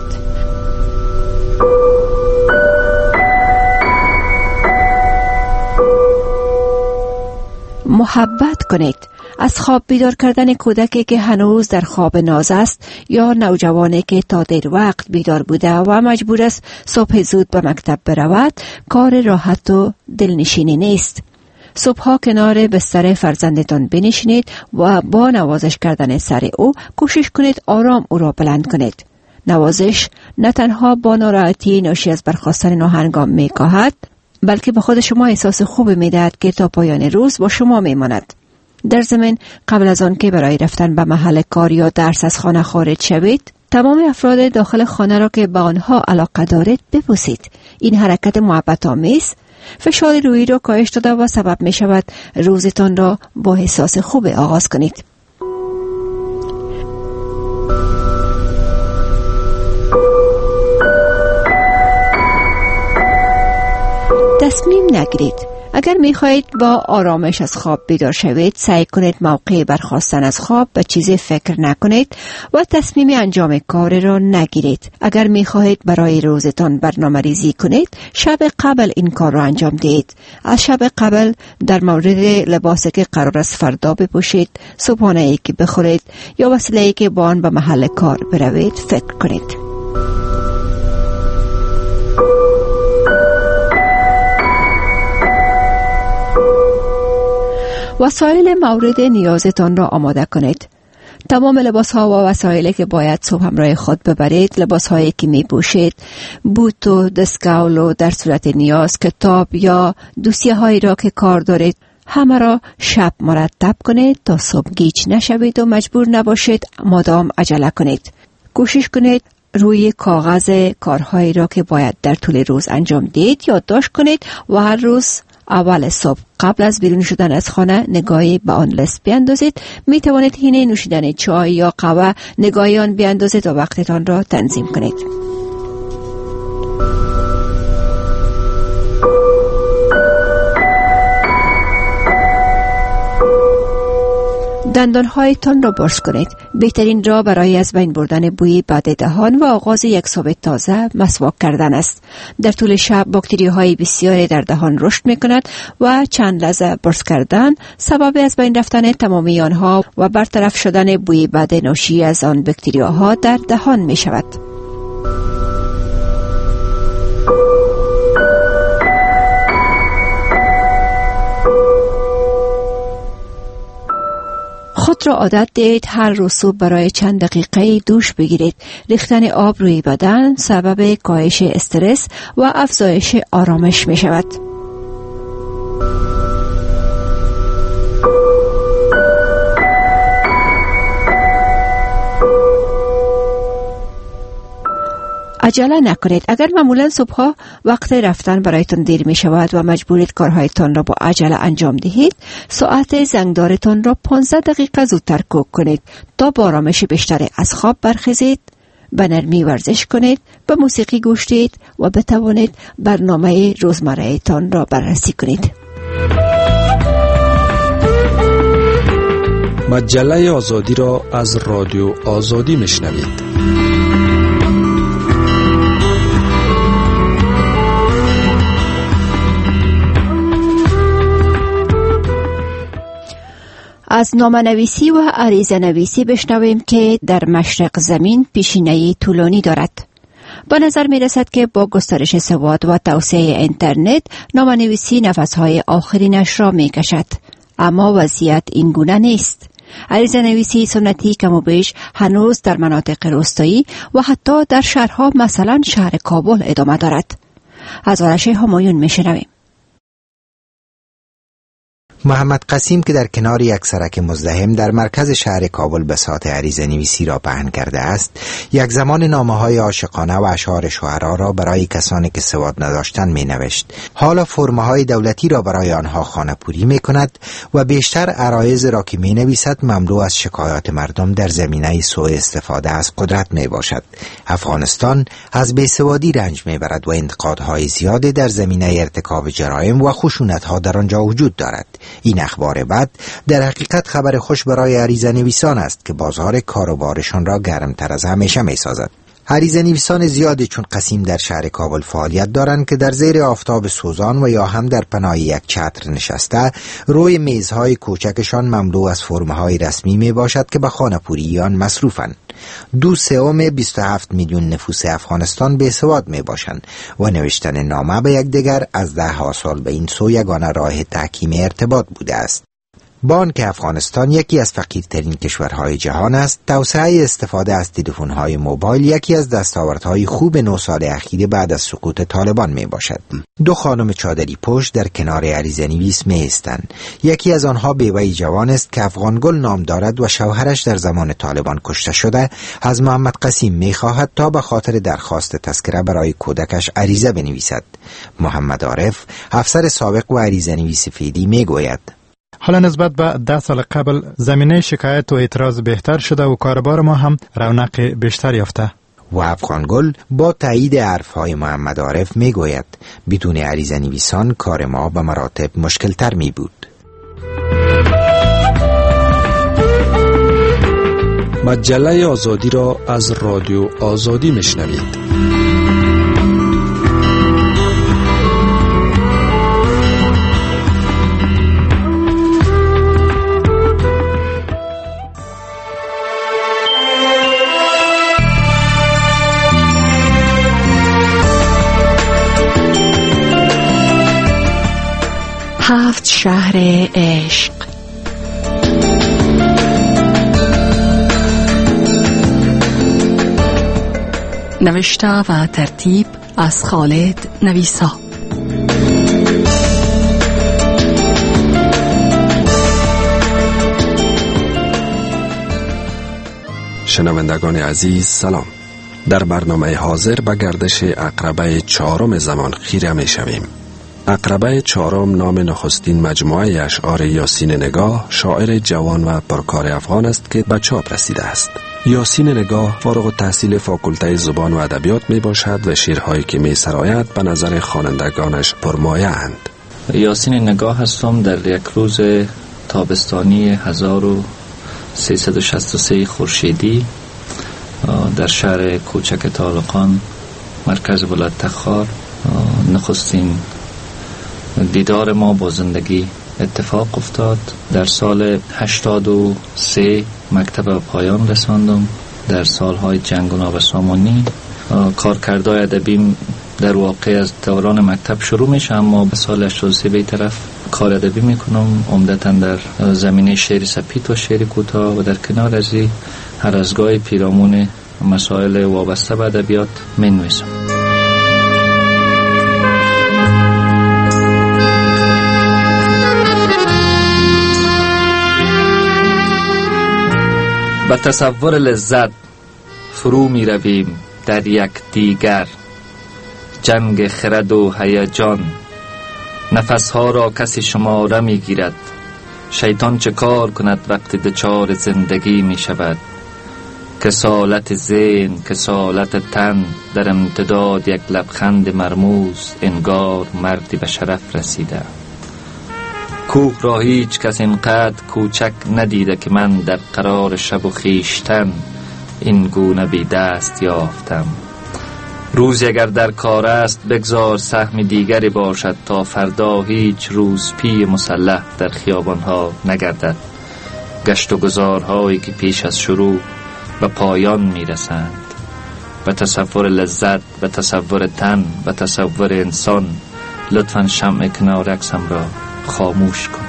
محبت کنید. از خواب بیدار کردن کودکی که هنوز در خواب ناز است یا نوجوانی که تا دیر وقت بیدار بوده و مجبور است صبح زود به مکتب برود کار راحت و دلنشینی نیست. صبحها کنار بستر فرزندتان بنشینید و با نوازش کردن سر او کوشش کنید آرام او را بلند کنید. نوازش نه تنها با ناراحتی ناشی از برخاستن ناهنگام می‌کاهد بلکه به خود شما احساس خوبی می‌دهد که تا پایان روز با شما می‌ماند. در ضمن قبل از آن که برای رفتن به محل کار یا درس از خانه خارج شوید تمام افراد داخل خانه را که به آنها علاقه دارید ببوسید. این حرکت محبت آمیز فشار روحی را کاهش داده و سبب می شود روزتان را با احساس خوب آغاز کنید. تصمیم نگیرید. اگر می‌خواهید با آرامش از خواب بیدار شوید، سعی کنید موقع برخاستن از خواب به چیزی فکر نکنید و تصمیم انجام کار را نگیرید. اگر می‌خواهید برای روزتان برنامه ریزی کنید، شب قبل این کار را انجام دهید. از شب قبل در مورد لباسی که قرار است فردا بپوشید، صبحانه‌ای که بخورید یا وسیله‌ای که با آن به محل کار بروید فکر کنید. وسایل مورد نیازتان را آماده کنید. تمام لباس ها و وسایلی که باید صبح همراه خود ببرید، لباس هایی که می پوشید، بوت و دستکول و در صورت نیاز کتاب یا دوسیه هایی را که کار دارید، همه را شب مرتب کنید تا صبح گیج نشوید و مجبور نباشید مدام عجله کنید. کوشش کنید روی کاغذ کارهایی را که باید در طول روز انجام دهید یادداشت کنید و هر روز اول صبح قبل از بیرون شدن از خانه نگاهی به آن لیست بیاندازید. می توانید حین نوشیدن چای یا قهوه نگاهی آن بیاندازید و وقتتان را تنظیم کنید. دندانهایتان را برش کنید. بهترین راه برای از بین بردن بوی بد دهان و آغاز یک صبح تازه مسواک کردن است. در طول شب باکتری های بسیاری در دهان رشد می کند و چند لحظه برش کردن سبب از بین رفتن تمامی آنها و برطرف شدن بوی بد ناشی از آن باکتری ها در دهان می شود. خود را عادت دهید هر روز صبح برای چند دقیقه دوش بگیرید. ریختن آب روی بدن سبب کاهش استرس و افزایش آرامش می شود. عجله نکنید. اگر معمولا صبحها وقت رفتن برایتان دیر می شود و مجبورید کارهایتان را با عجله انجام دهید، ساعت زنگدارتان را پانزده دقیقه زودتر کوک کنید تا با آرامش بیشتری از خواب برخیزید، به نرمی ورزش کنید، به موسیقی گوش دهید و بتوانید برنامه روزمره تان را بررسی کنید. مجله آزادی را از رادیو آزادی میشنوید. از نامه‌نویسی و عریضه نویسی بشنویم که در مشرق زمین پیشینه‌ای طولانی دارد. به نظر می رسد که با گسترش سواد و توسعه اینترنت نامه‌نویسی نفسهای آخرینش را می کشد. اما وضعیت این گونه نیست. عریضه نویسی سنتی کم و بیش هنوز در مناطق روستایی و حتی در شهرها مثلا شهر کابل ادامه دارد. از آرش همایون می شنویم. محمد قسیم که در کنار یک سرک مزدحم در مرکز شهر کابل بساط عریضه نویسی را پهن کرده است، یک زمان نامه‌های عاشقانه و اشعار شعرا را برای کسانی که سواد نداشتند می نوشت. حالا فرم‌های دولتی را برای آنها خانه‌پوری می کند و بیشتر عرایض را که می نویسد مملو از شکایات مردم در زمینه سوء استفاده از قدرت می باشد. افغانستان از بیسوادی رنج می برد و انتقادهای زیادی در زمینه ارتکاب جرایم و خشونت‌ها در آنجا وجود دارد. این اخبار بد در حقیقت خبر خوش برای عریضه نویسان است که بازار کار و بارشان را گرمتر از همیشه می سازد. عریضه نویسان زیادی چون قسیم در شهر کابل فعالیت دارند که در زیر آفتاب سوزان و یا هم در پناه یک چتر نشسته روی میزهای کوچکشان مملو از فرم‌های رسمی می باشد که به خانه‌پوری آن مصروفند. دو سوم بیست و هفت میلیون نفوس افغانستان بیسواد می باشند و نوشتن نامه به یکدیگر از ده ها سال به این سو یگانه راه تحکیم ارتباط بوده است. بانک افغانستان یکی از فقیرترین کشورهای جهان است. توسعه استفاده از تلفن‌های موبایل یکی از دستاوردهای خوب نو سال اخیر بعد از سقوط طالبان می باشد. دو خانم چادری پشت در کنار عریضه نویس می ایستند. یکی از آنها بیوه‌ای جوان است که افغانگل نام دارد و شوهرش در زمان طالبان کشته شده. از محمد قسیم می خواهد تا به خاطر درخواست تذکره برای کودکش عریضه بنویسد. محمد عارف، افسر سابق و عریضه نویس فعلی می گوید: حالا نسبت به ده سال قبل زمینه شکایت و اعتراض بهتر شده و کاربار ما هم رونق بیشتر یافته. و افغانگل با تایید حرفهای محمد عارف می گوید بدون عریضه نویسان کار ما به مراتب مشکل تر می بود. مجله آزادی را از رادیو آزادی می شنوید. هفت شهر عشق. نوشته و ترتیب از خالد نویسا. شنوندگان عزیز سلام. در برنامه حاضر به گردش عقربه چهارم زمان خیره می شویم. عقربه چهارم نام نخستین مجموعه اشعار یاسین نگاه، شاعر جوان و پرکار افغان است که به چاپ رسیده است. یاسین نگاه فارغ التحصیل فاکولته زبان و ادبیات می باشد و شعرهایی که می سراید به نظر خوانندگانش پرمایه اند. یاسین نگاه هستم. در یک روز تابستانی هزار و سیصد و شصت و سه خورشیدی در شهر کوچک طالقان مرکز ولایت تخار نخستین دیدار ما با زندگی اتفاق افتاد. در سال هشتاد و سه مکتب پایان رساندم. در سالهای جنگ و نابسامانی کارکردهای ادبیم در واقع از دوران مکتب شروع میشه، اما به سال هشتاد و سه به طرف کار ادبی میکنم، عمدتاً در زمینه شعر سپید و شعر کوتاه و در کنار از این هر از گاهی پیرامون مسائل وابسته به ادبیات مینویسم. به تصور لذت فرو می رویم در یک دیگر، جنگ خرد و هیجان نفسها را کسی شماره می گیرد. شیطان چه کار کند وقتی دچار زندگی می شود؟ کسالت ذهن، کسالت تن، در امتداد یک لبخند مرموز انگار مردی به شرف رسیده. کوه را هیچ کس اینقدر کوچک ندیده که من در قرار شب و خیشتن این گونه بی دست یافتم. روزی اگر در کار است بگذار سهم دیگری باشد تا فردا هیچ روز پی مسلح در خیابانها نگردد. گشت و گذارهایی که پیش از شروع به پایان میرسند. به تصور لذت، به تصور تن، به تصور انسان، لطفاً شمع کنار عکسم را خاموش کن.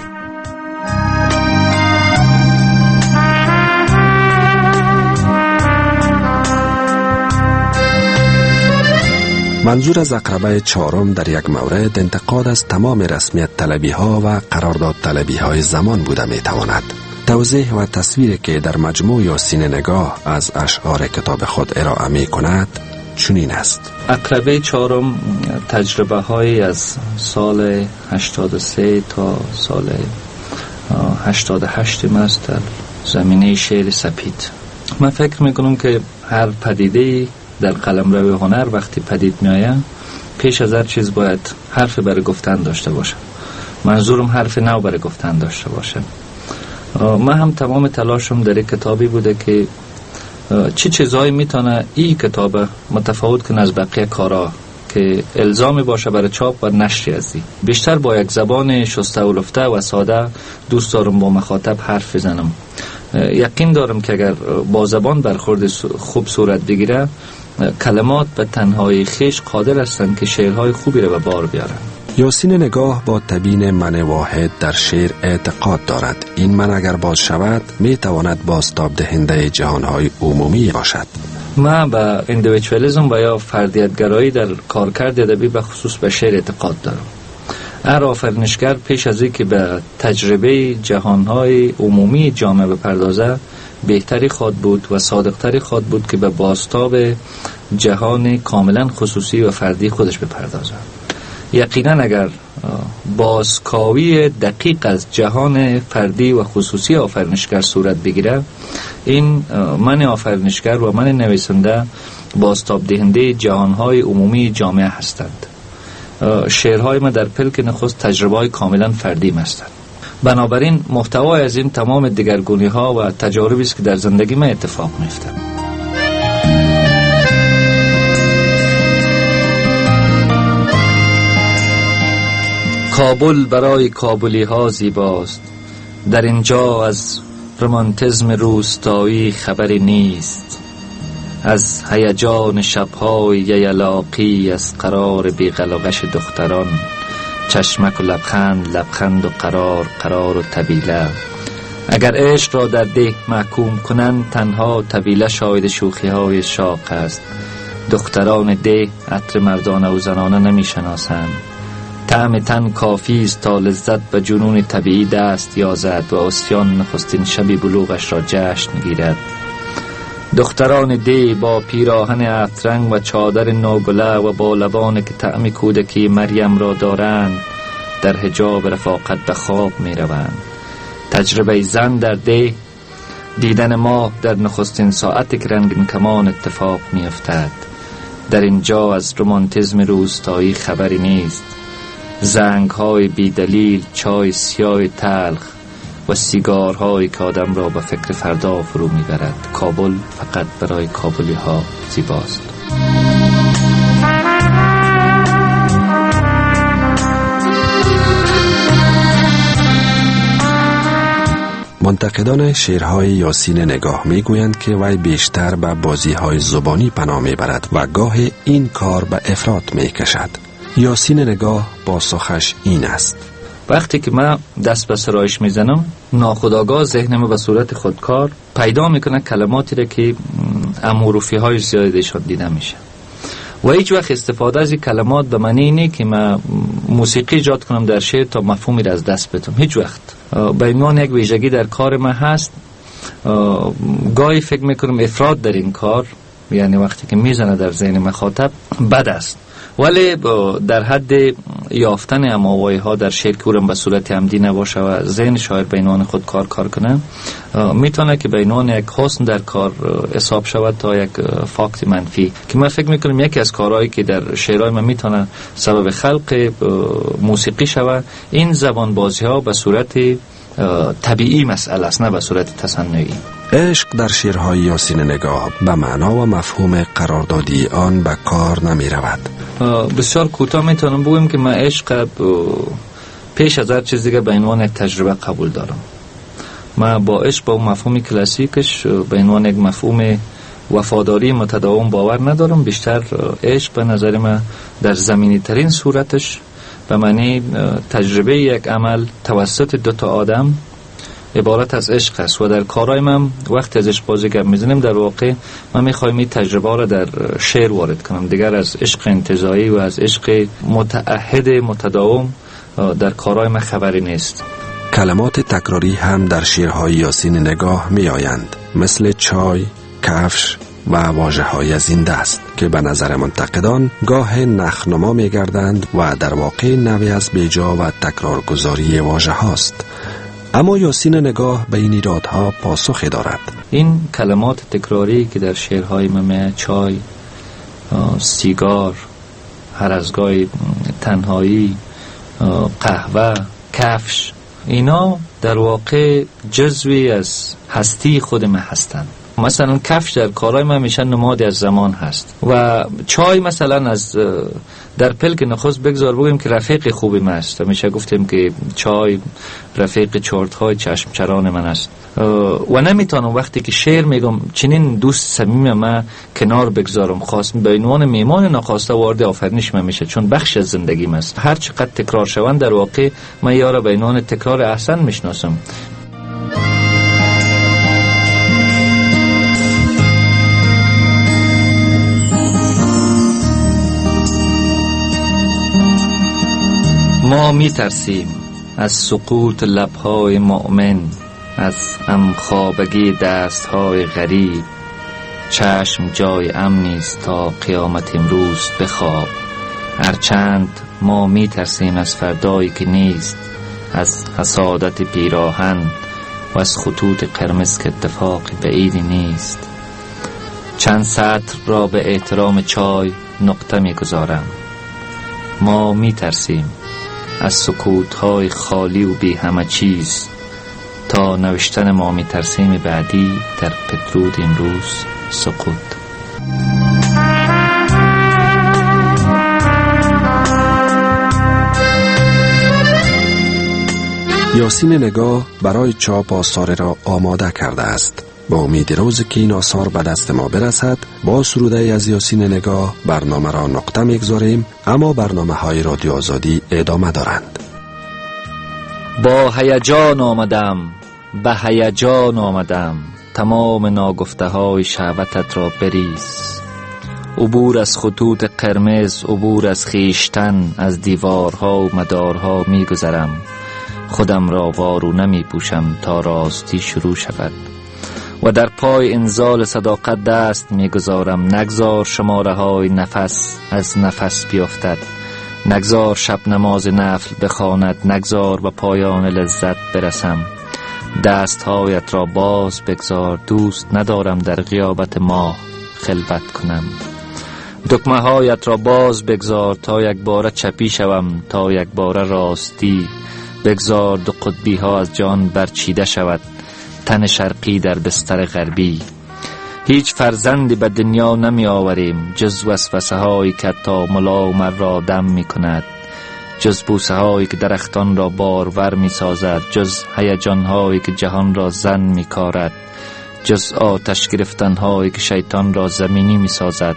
منظور از عقربه چهارم در یک مورد انتقاد از تمام رسمیت طلبی ها و قرارداد طلبی های زمان بوده می تواند. توضیح و تصویری که در مجموع یاسین نگاه از اشعار کتاب خود ارائه می کند چنین است. عقربه چهارم تجربه های از سال هشتاد و سه تا سال هشتاد و هشت است در زمینه شعر سپید. من فکر میکنم که هر پدیده در قلمرو هنر وقتی پدید میآید پیش از هر چیز باید حرف برای گفتن داشته باشه. منظورم حرف نو برای گفتن داشته باشه. من هم تمام تلاشم در یک کتابی بوده که چی چیزایی میتونه این کتاب متفاوت کنه از بقیه کارا که الزامی باشه برای چاپ و نشر ازی. بیشتر با یک زبان شسته و لفته و ساده دوست دارم با مخاطب حرف بزنم. یقین دارم که اگر با زبان برخورد خوب صورت بگیره کلمات به تنهایی خیش قادر هستند که شعرهای خوبی را به بار بیارن. یاسین نگاه با تبیین من واحد در شعر اعتقاد دارد. این من اگر باز شود می تواند بازتاب دهنده جهانهای عمومی باشد. من به اندیویدوالیسم و یا فردیتگرایی در کارکرد ادبی به خصوص به شعر اعتقاد دارم. هر آفرینشگر پیش از اینکه به تجربه جهانهای عمومی جامعه بپردازه بهتری خواد بود و صادقتری خواد بود که به بازتاب جهان کاملا خصوصی و فردی خودش بپردازه. یقینا اگر بازکاوی دقیق از جهان فردی و خصوصی آفرینشگر صورت بگیره، این من آفرینشگر و من نویسنده بازتاب دهنده جهانهای عمومی جامعه هستند. شعرهای من در پلک نخست تجربه های کاملا فردی هستند. بنابراین محتوای از این تمام دگرگونی ها و تجاربی است که در زندگی من اتفاق میفته. کابل برای کابلی ها زیباست، در اینجا از رمانتیزم روستایی خبری نیست، از هیجان شبهای ییلاقی، از قرار بیغلغش دختران، چشمک و لبخند، لبخند و قرار، قرار و طویله. اگر عشق را در ده محکوم کنند تنها طویله شاهد شوخی های شاق است. دختران ده عطر مردانه و زنانه نمی شناسند. طعم تن کافی است تا لذت به جنون طبیعی دست یازد و عصیان نخستین شب بلوغش را جشن گیرد. دختران ده با پیراهن عطرنگ و چادر نوگله و با لبان که طعم کودکی مریم را دارند در حجاب رفاقت به خواب می روند. تجربه زن در ده، دیدن ماه در نخستین ساعت که رنگین کمان اتفاق می افتد. در اینجا از رومانتیزم روستایی خبری نیست. زنگ های بی دلیل، چای سیاه تلخ و سیگارهایی که آدم را به فکر فردا فرو می برد. کابل فقط برای کابلی ها زیباست. منتقدان شعرهای یاسین نگاه میگویند که وی بیشتر به بازیهای زبانی پناه میبرد و گاه این کار به افراط میکشد. یاسین نگاه پاسخش این است: وقتی که من دست به سرایش میزنم ناخودآگاه ذهنم به صورت خودکار پیدا میکنه کلماتی را که اموروفی های زیادشان دیده میشه و هیچ وقت استفاده از این کلمات به معنی اینه که من موسیقی ایجاد کنم در شعر تا مفهومی را از دست بدم. هیچ وقت. به عنوان یک ویژگی در کار من هست. گاهی فکر میکنم افراط در این کار، یعنی وقتی که میزنه در ذهن مخاطب بد است، ولی در حد یافتن اماوایی ها در شعر که اونم به صورت عمدی نباشه و ذهن شاعر به عنوان خود کار کار کنه، میتونه که به عنوان یک حسن در کار حساب شود تا یک فاکت منفی، که من فکر میکنم یکی از کارهایی که در شعرهای من میتونه سبب خلق موسیقی شود این زبان بازی ها به صورت طبیعی مسئله است، نه به صورت تصنعی. عشق در شعرهای یاسین نگاه به معنا و مفهوم قراردادی آن به کار نمی رود. بسیار کوتاه میتونم بگم که من عشق پیش از هر چیز دیگه به عنوان تجربه قبول دارم. من با عشق با مفهوم کلاسیکش به عنوان یک مفهوم وفاداری متداوم باور ندارم. بیشتر عشق به نظر من در زمینی ترین صورتش به معنی تجربه یک عمل توسط دو تا آدم عبارت از عشق است و در کارهای من وقتی از عشق بازی گپ میزنیم در واقع من میخوایم این تجربه را در شعر وارد کنم. دیگر از عشق انتزاعی و از عشق متعهد متداوم در کارهای من خبری نیست. کلمات تکراری هم در شعرهای یاسین نگاه می آیند، مثل چای، کفش و واژه های از این دست که به نظر منتقدان گاه نخنما می گردند و در واقع نوعی از بیجا و تکرارگذاری واژه هاست. اما یاسین نگاه به این ایرادها پاسخی دارد. این کلمات تکراری که در شعرهای من، چای، سیگار، هر از گاهی تنهایی، قهوه، کفش، اینا در واقع جزوی از هستی خود من هستند. مثلا کفش در کارهای من میشن نمادی از زمان هست و چای مثلا از در پلک نخست بگذار بگیم که رفیق خوبی من است. میشه گفتیم که چای رفیق چرت‌های چشم چران من است و نمیتونم وقتی که شعر میگم چنین دوست صمیم من کنار بگذارم، خواست به عنوان میمان ناخواسته وارد آفرینش من میشه، چون بخش از زندگیم است. هر چقدر تکرار شوند در واقع من یارا به عنوان تکرار احسن میشناسم. ما می ترسیم از سقوط لبهای مؤمن، از همخوابگی دستهای غریب. چشم جای امنیست تا قیامت امروز بخواب. هرچند ما می ترسیم از فردایی که نیست، از حسادت پیراهن و از خطوط قرمز که اتفاق بعیدی نیست. چند سطر را به احترام چای نقطه می گذارم. ما می ترسیم از سکوت‌های خالی و بی همه چیز تا نوشتن ما می ترسیم بعدی در پترود امروز سقوط. یاسین نگاه برای چاپ آثار را آماده کرده است. با امید روزی که این آثار به دست ما برسد با سروده از یاسین نگاه برنامه را نقطه میگذاریم، اما برنامه های رادیو آزادی ادامه دارند. با هیجان آمدم، به هیجان آمدم، تمام ناگفته های شهوتت را بریز. عبور از خطوط قرمز، عبور از خیشتن، از دیوارها و مدارها می گذرم. خودم را وارو نمی پوشم تا راستی شروع شود و در پای انزال صداقت دست می گذارم. نگذار شماره های نفس از نفس بیفتد، نگذار شب نماز نفل بخواند، نگذار به پایان لذت برسم. دستهایت را باز بگذار، دوست ندارم در غیابت ماه خلوت کنم. دکمه هایت را باز بگذار تا یک باره چپی شوم، تا یک باره راستی. بگذار دو قطبی ها از جان برچیده شود، تن شرقی در بستر غربی. هیچ فرزندی به دنیا نمی آوریم جز وسوسه هایی که تا ملا مر را دم می کند، جز بوسه هایی که درختان را بارور می سازد، جز هیجان هایی که جهان را زن می کارد، جز آتش گرفتن هایی که شیطان را زمینی می سازد.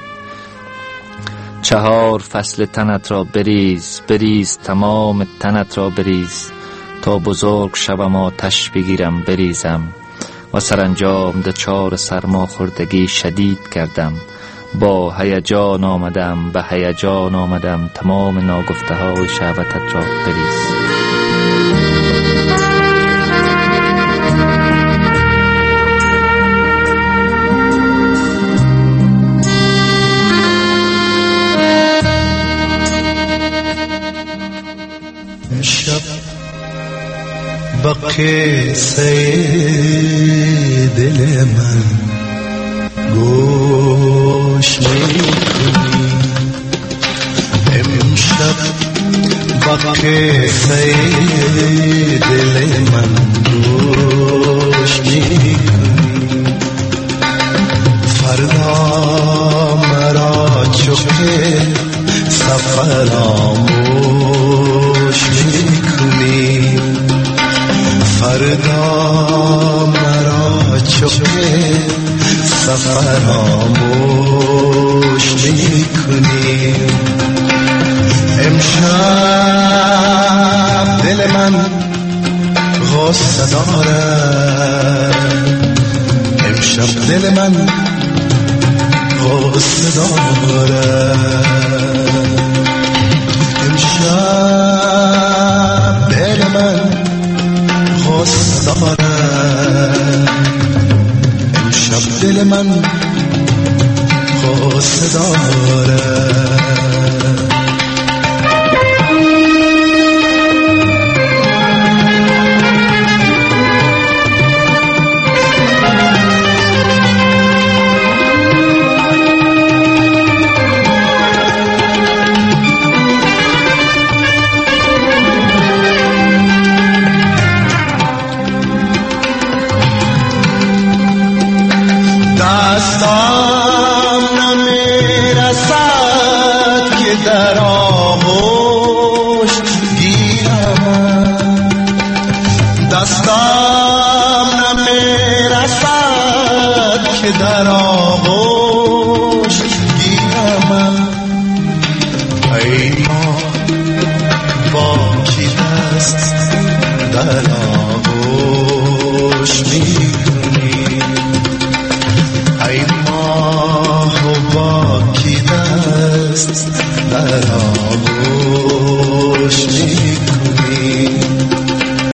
چهار فصل تنت را بریز، بریز تمام تنت را بریز، تا بزرگ شوم آتش بگیرم بریزم. و سرانجام دچار سرما خوردگی شدید کردم، با هیجان آمدم به هیجان آمدم، تمام ناگفته های شهوتت را بریز. با قصه دل من گوش میکنی، امشب با قصه دل من گوش میکنی، فردا مرا چوکه سفر آموش میکنی، فردا مرا چوکه سفر آموش میکنی. امشب دل من غصه دارد، امشب دل من غصه دارد، امشب دل من غصه دارد، امشب دل من غصه دارد. دستم نمیرسد که در آغوش گیرم، دستم نمیرسد که در آغوش گیرم. ای ما با کی دست در آغوش میگیرم،